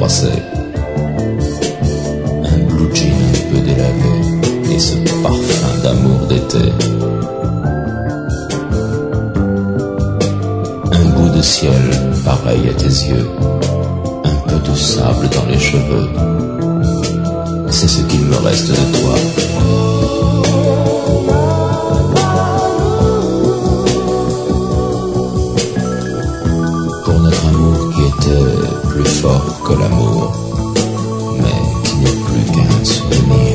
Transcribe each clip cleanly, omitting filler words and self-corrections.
croissait. Un blue jean un peu délavé et ce parfum d'amour d'été. Un bout de ciel pareil à tes yeux, un peu de sable dans les cheveux. C'est ce qu'il me reste de toi. Pour notre amour qui était plus fort que l'amour, mais qui n'est plus qu'un souvenir.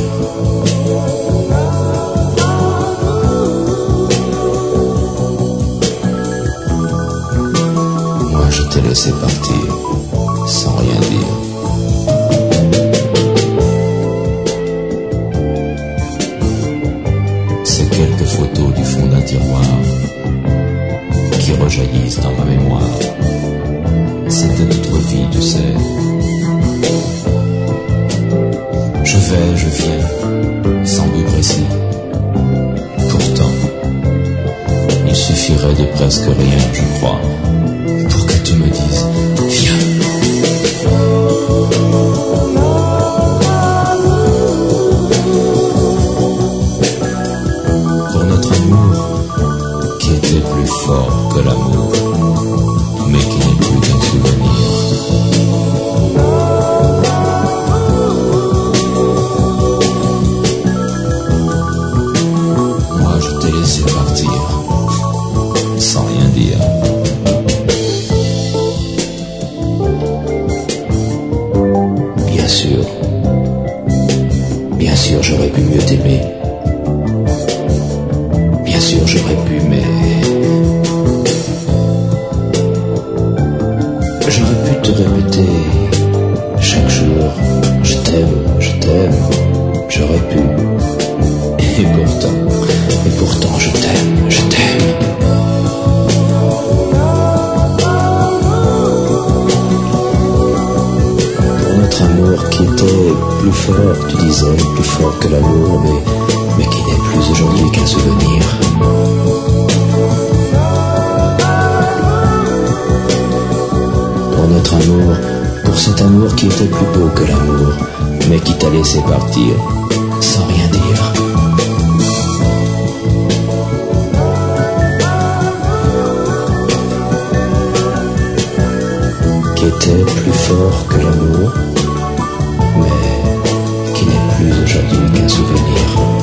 Moi je t'ai laissé partir sans rien dire. Ces quelques photos du fond d'un tiroir qui rejaillissent dans ma mémoire. C'était notre vie, tu sais. Je vais, je viens, sans but précis. Pourtant, il suffirait de presque rien, je crois, pour que tu me dises viens. Pour notre amour, qui était plus fort que l'amour, mais qui n'est plus qu'un souvenir. Moi je t'ai laissé partir, sans rien dire. Bien sûr j'aurais pu mieux t'aimer. Bien sûr j'aurais pu, mais j'aurais pu te répéter chaque jour, je t'aime, j'aurais pu. Et pourtant je t'aime, je t'aime. Pour notre amour qui était plus fort, tu disais, plus fort que l'amour, mais qui n'est plus aujourd'hui qu'un souvenir. Pour notre amour, pour cet amour qui était plus beau que l'amour, mais qui t'a laissé partir sans rien dire. Qui était plus fort que l'amour, mais qui n'est plus aujourd'hui qu'un souvenir.